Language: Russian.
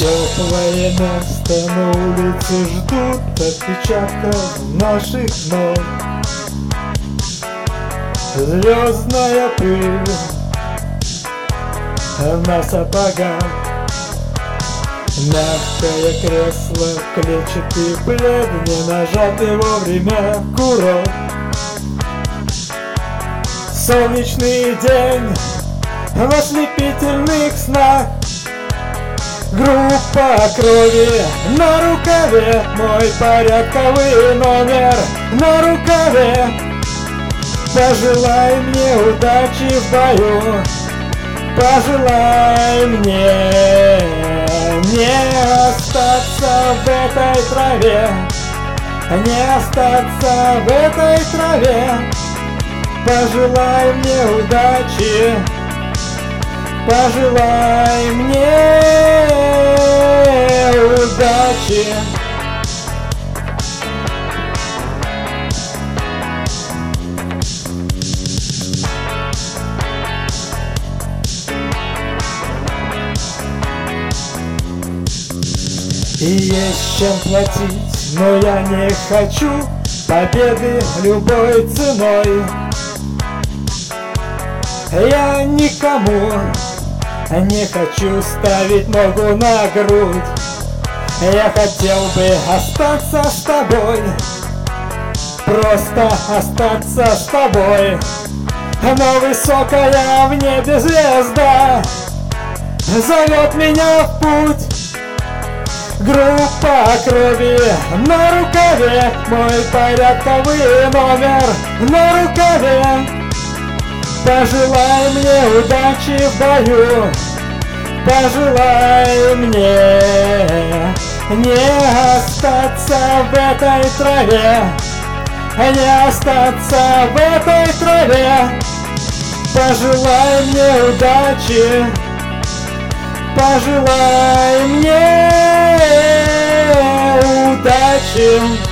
Теплое место на улице ждут отпечатков наших ног. Звездная пыль на сапогах, мягкое кресло, клетчатый плед, не нажатый вовремя курок. Солнечный день в ослепительных снах, группа крови на рукаве, мой порядковый номер на рукаве. Пожелай мне удачи в бою, пожелай мне не остаться в этой траве, не остаться в этой траве. Пожелай мне удачи, пожелай мне удачи. И есть чем платить, но я не хочу победы любой ценой. Я никому не хочу ставить ногу на грудь. Я хотел бы остаться с тобой, просто остаться с тобой. Но высокая в небе звезда зовет меня в путь. Группа крови на рукаве, мой порядковый номер на рукаве. Пожелай мне удачи в бою, пожелай мне не остаться в этой траве, не остаться в этой траве. Пожелай мне удачи, пожелай мне удачи.